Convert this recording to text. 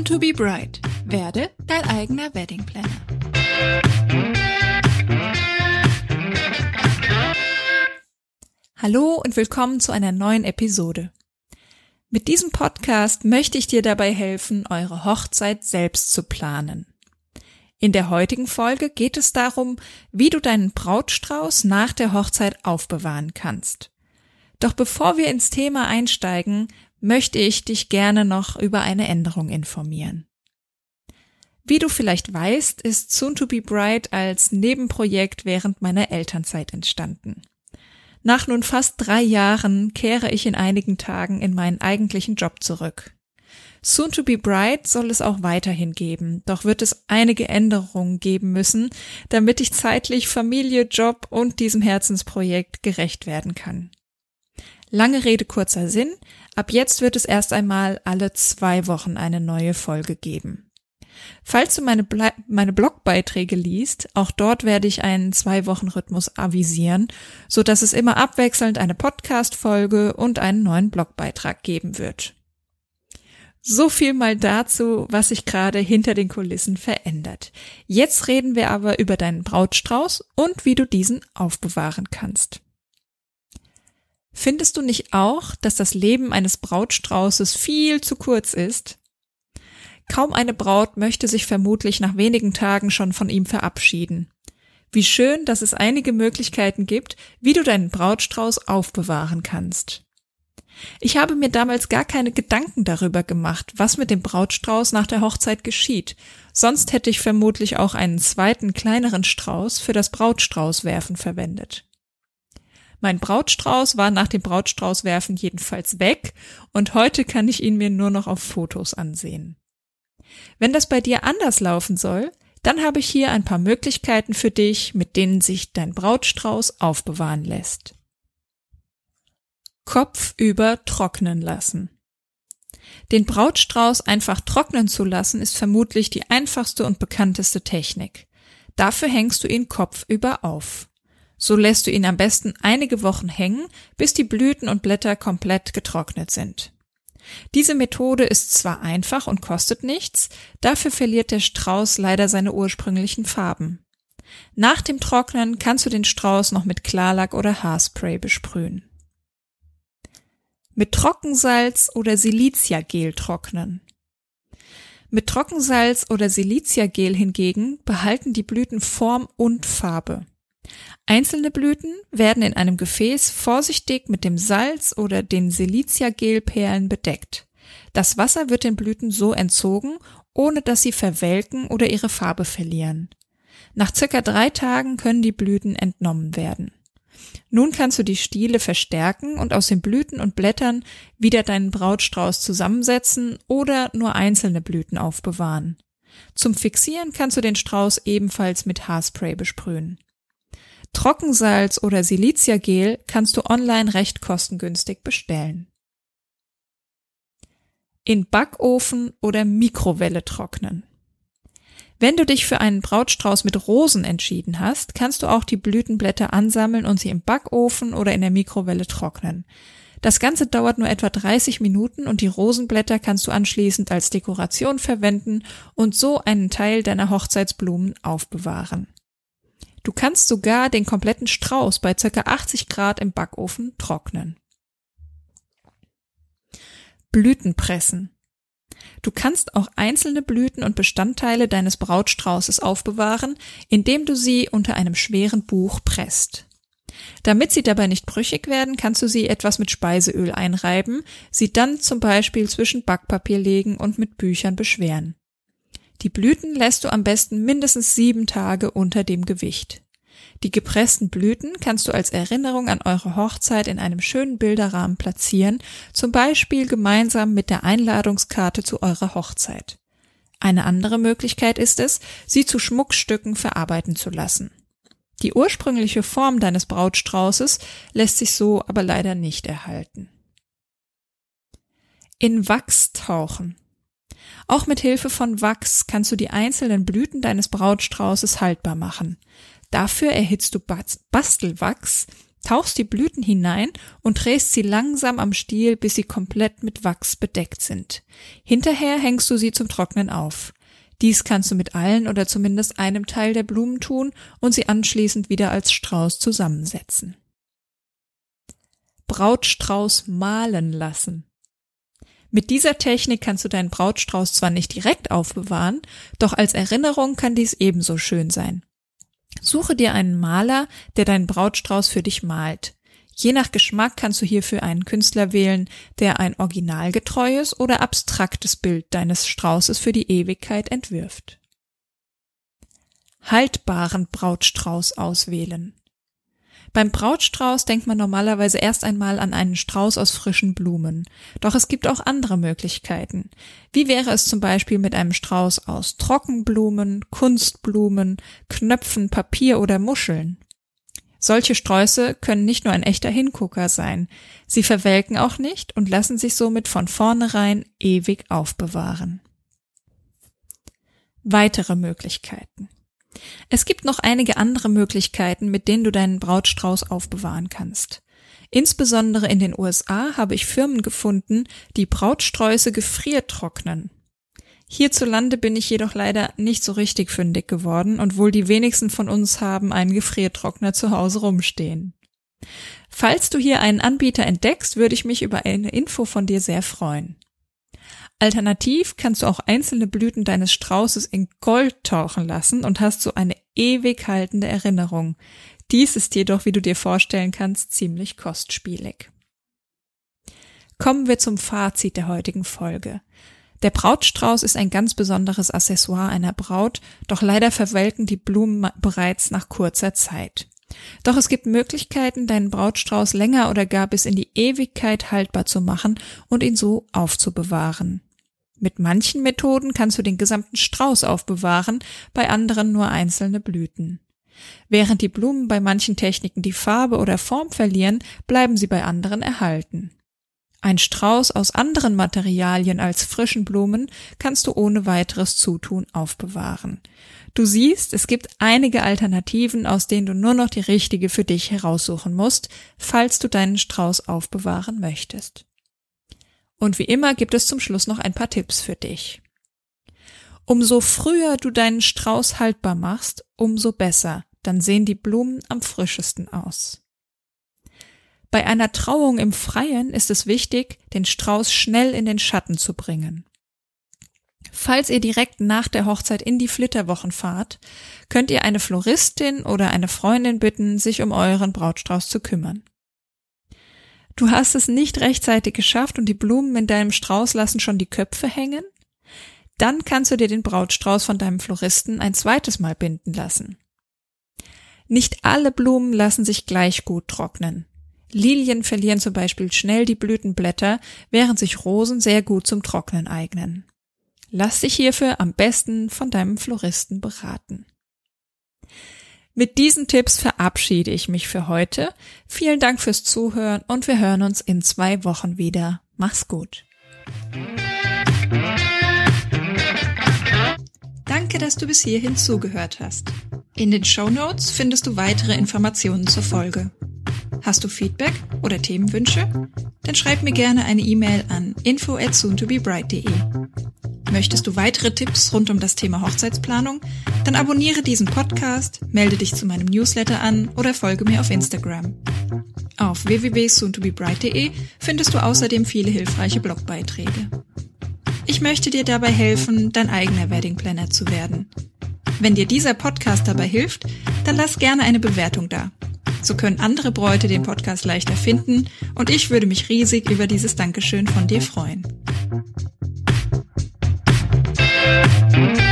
to be bride. Werde dein eigener Wedding Planner. Hallo und willkommen zu einer neuen Episode. Mit diesem Podcast möchte ich dir dabei helfen, eure Hochzeit selbst zu planen. In der heutigen Folge geht es darum, wie du deinen Brautstrauß nach der Hochzeit aufbewahren kannst. Doch bevor wir ins Thema einsteigen, möchte ich dich gerne noch über eine Änderung informieren. Wie du vielleicht weißt, ist Soon to be Bride als Nebenprojekt während meiner Elternzeit entstanden. Nach nun fast 3 Jahren kehre ich in einigen Tagen in meinen eigentlichen Job zurück. Soon to be Bride soll es auch weiterhin geben, doch wird es einige Änderungen geben müssen, damit ich zeitlich Familie, Job und diesem Herzensprojekt gerecht werden kann. Lange Rede, kurzer Sinn, ab jetzt wird es erst einmal alle 2 Wochen eine neue Folge geben. Falls du meine Blogbeiträge liest, auch dort werde ich einen 2-Wochen-Rhythmus avisieren, so dass es immer abwechselnd eine Podcast-Folge und einen neuen Blogbeitrag geben wird. So viel mal dazu, was sich gerade hinter den Kulissen verändert. Jetzt reden wir aber über deinen Brautstrauß und wie du diesen aufbewahren kannst. Findest du nicht auch, dass das Leben eines Brautstraußes viel zu kurz ist? Kaum eine Braut möchte sich vermutlich nach wenigen Tagen schon von ihm verabschieden. Wie schön, dass es einige Möglichkeiten gibt, wie du deinen Brautstrauß aufbewahren kannst. Ich habe mir damals gar keine Gedanken darüber gemacht, was mit dem Brautstrauß nach der Hochzeit geschieht. Sonst hätte ich vermutlich auch einen zweiten, kleineren Strauß für das Brautstraußwerfen verwendet. Mein Brautstrauß war nach dem Brautstraußwerfen jedenfalls weg und heute kann ich ihn mir nur noch auf Fotos ansehen. Wenn das bei dir anders laufen soll, dann habe ich hier ein paar Möglichkeiten für dich, mit denen sich dein Brautstrauß aufbewahren lässt. Kopfüber trocknen lassen. Den Brautstrauß einfach trocknen zu lassen, ist vermutlich die einfachste und bekannteste Technik. Dafür hängst du ihn kopfüber auf. So lässt du ihn am besten einige Wochen hängen, bis die Blüten und Blätter komplett getrocknet sind. Diese Methode ist zwar einfach und kostet nichts, dafür verliert der Strauß leider seine ursprünglichen Farben. Nach dem Trocknen kannst du den Strauß noch mit Klarlack oder Haarspray besprühen. Mit Trockensalz oder Siliziagel trocknen. Mit Trockensalz oder Siliziagel hingegen behalten die Blüten Form und Farbe. Einzelne Blüten werden in einem Gefäß vorsichtig mit dem Salz oder den Siliziagelperlen bedeckt. Das Wasser wird den Blüten so entzogen, ohne dass sie verwelken oder ihre Farbe verlieren. Nach ca. 3 Tagen können die Blüten entnommen werden. Nun kannst du die Stiele verstärken und aus den Blüten und Blättern wieder deinen Brautstrauß zusammensetzen oder nur einzelne Blüten aufbewahren. Zum Fixieren kannst du den Strauß ebenfalls mit Haarspray besprühen. Trockensalz oder Siliziagel kannst du online recht kostengünstig bestellen. In Backofen oder Mikrowelle trocknen. Wenn du dich für einen Brautstrauß mit Rosen entschieden hast, kannst du auch die Blütenblätter ansammeln und sie im Backofen oder in der Mikrowelle trocknen. Das Ganze dauert nur etwa 30 Minuten und die Rosenblätter kannst du anschließend als Dekoration verwenden und so einen Teil deiner Hochzeitsblumen aufbewahren. Du kannst sogar den kompletten Strauß bei ca. 80 Grad im Backofen trocknen. Blütenpressen. Du kannst auch einzelne Blüten und Bestandteile deines Brautstraußes aufbewahren, indem du sie unter einem schweren Buch presst. Damit sie dabei nicht brüchig werden, kannst du sie etwas mit Speiseöl einreiben, sie dann zum Beispiel zwischen Backpapier legen und mit Büchern beschweren. Die Blüten lässt du am besten mindestens 7 Tage unter dem Gewicht. Die gepressten Blüten kannst du als Erinnerung an eure Hochzeit in einem schönen Bilderrahmen platzieren, zum Beispiel gemeinsam mit der Einladungskarte zu eurer Hochzeit. Eine andere Möglichkeit ist es, sie zu Schmuckstücken verarbeiten zu lassen. Die ursprüngliche Form deines Brautstraußes lässt sich so aber leider nicht erhalten. In Wachs tauchen. Auch mit Hilfe von Wachs kannst du die einzelnen Blüten deines Brautstraußes haltbar machen. Dafür erhitzt du Bastelwachs, tauchst die Blüten hinein und drehst sie langsam am Stiel, bis sie komplett mit Wachs bedeckt sind. Hinterher hängst du sie zum Trocknen auf. Dies kannst du mit allen oder zumindest einem Teil der Blumen tun und sie anschließend wieder als Strauß zusammensetzen. Brautstrauß mahlen lassen. Mit dieser Technik kannst du deinen Brautstrauß zwar nicht direkt aufbewahren, doch als Erinnerung kann dies ebenso schön sein. Suche dir einen Maler, der deinen Brautstrauß für dich malt. Je nach Geschmack kannst du hierfür einen Künstler wählen, der ein originalgetreues oder abstraktes Bild deines Straußes für die Ewigkeit entwirft. Haltbaren Brautstrauß auswählen. Beim Brautstrauß denkt man normalerweise erst einmal an einen Strauß aus frischen Blumen. Doch es gibt auch andere Möglichkeiten. Wie wäre es zum Beispiel mit einem Strauß aus Trockenblumen, Kunstblumen, Knöpfen, Papier oder Muscheln? Solche Sträuße können nicht nur ein echter Hingucker sein. Sie verwelken auch nicht und lassen sich somit von vornherein ewig aufbewahren. Weitere Möglichkeiten. Es gibt noch einige andere Möglichkeiten, mit denen du deinen Brautstrauß aufbewahren kannst. Insbesondere in den USA habe ich Firmen gefunden, die Brautsträuße gefriertrocknen. Hierzulande bin ich jedoch leider nicht so richtig fündig geworden und wohl die wenigsten von uns haben einen Gefriertrockner zu Hause rumstehen. Falls du hier einen Anbieter entdeckst, würde ich mich über eine Info von dir sehr freuen. Alternativ kannst du auch einzelne Blüten deines Straußes in Gold tauchen lassen und hast so eine ewig haltende Erinnerung. Dies ist jedoch, wie du dir vorstellen kannst, ziemlich kostspielig. Kommen wir zum Fazit der heutigen Folge. Der Brautstrauß ist ein ganz besonderes Accessoire einer Braut, doch leider verwelken die Blumen bereits nach kurzer Zeit. Doch es gibt Möglichkeiten, deinen Brautstrauß länger oder gar bis in die Ewigkeit haltbar zu machen und ihn so aufzubewahren. Mit manchen Methoden kannst du den gesamten Strauß aufbewahren, bei anderen nur einzelne Blüten. Während die Blumen bei manchen Techniken die Farbe oder Form verlieren, bleiben sie bei anderen erhalten. Ein Strauß aus anderen Materialien als frischen Blumen kannst du ohne weiteres Zutun aufbewahren. Du siehst, es gibt einige Alternativen, aus denen du nur noch die richtige für dich heraussuchen musst, falls du deinen Strauß aufbewahren möchtest. Und wie immer gibt es zum Schluss noch ein paar Tipps für dich. Umso früher du deinen Strauß haltbar machst, umso besser, dann sehen die Blumen am frischesten aus. Bei einer Trauung im Freien ist es wichtig, den Strauß schnell in den Schatten zu bringen. Falls ihr direkt nach der Hochzeit in die Flitterwochen fahrt, könnt ihr eine Floristin oder eine Freundin bitten, sich um euren Brautstrauß zu kümmern. Du hast es nicht rechtzeitig geschafft und die Blumen in deinem Strauß lassen schon die Köpfe hängen? Dann kannst du dir den Brautstrauß von deinem Floristen ein zweites Mal binden lassen. Nicht alle Blumen lassen sich gleich gut trocknen. Lilien verlieren zum Beispiel schnell die Blütenblätter, während sich Rosen sehr gut zum Trocknen eignen. Lass dich hierfür am besten von deinem Floristen beraten. Mit diesen Tipps verabschiede ich mich für heute. Vielen Dank fürs Zuhören und wir hören uns in 2 Wochen wieder. Mach's gut. Danke, dass du bis hierhin zugehört hast. In den Shownotes findest du weitere Informationen zur Folge. Hast du Feedback oder Themenwünsche? Dann schreib mir gerne eine E-Mail an info@soontobebright.de. Möchtest du weitere Tipps rund um das Thema Hochzeitsplanung? Dann abonniere diesen Podcast, melde dich zu meinem Newsletter an oder folge mir auf Instagram. Auf www.soontobebright.de findest du außerdem viele hilfreiche Blogbeiträge. Ich möchte dir dabei helfen, dein eigener Wedding Planner zu werden. Wenn dir dieser Podcast dabei hilft, dann lass gerne eine Bewertung da. So können andere Bräute den Podcast leichter finden und ich würde mich riesig über dieses Dankeschön von dir freuen.